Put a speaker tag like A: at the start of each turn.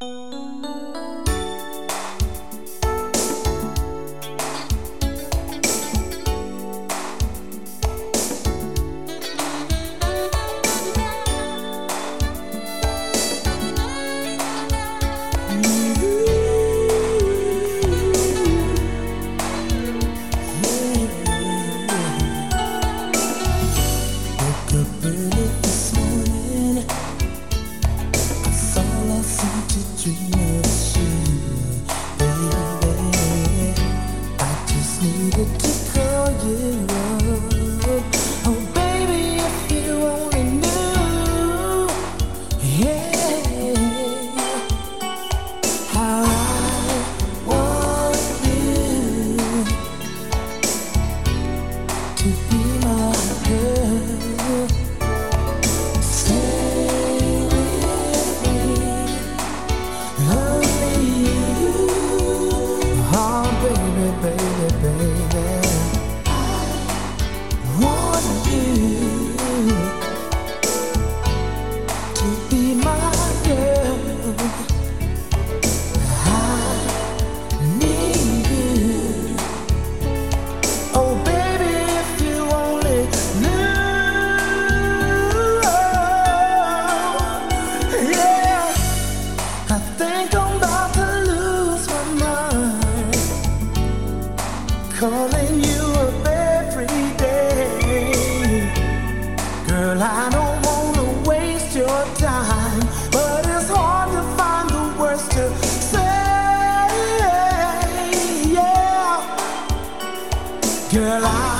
A: Calling you up every day. Girl, I don't wanna waste your time, but it's hard to find the words to say. Yeah, girl,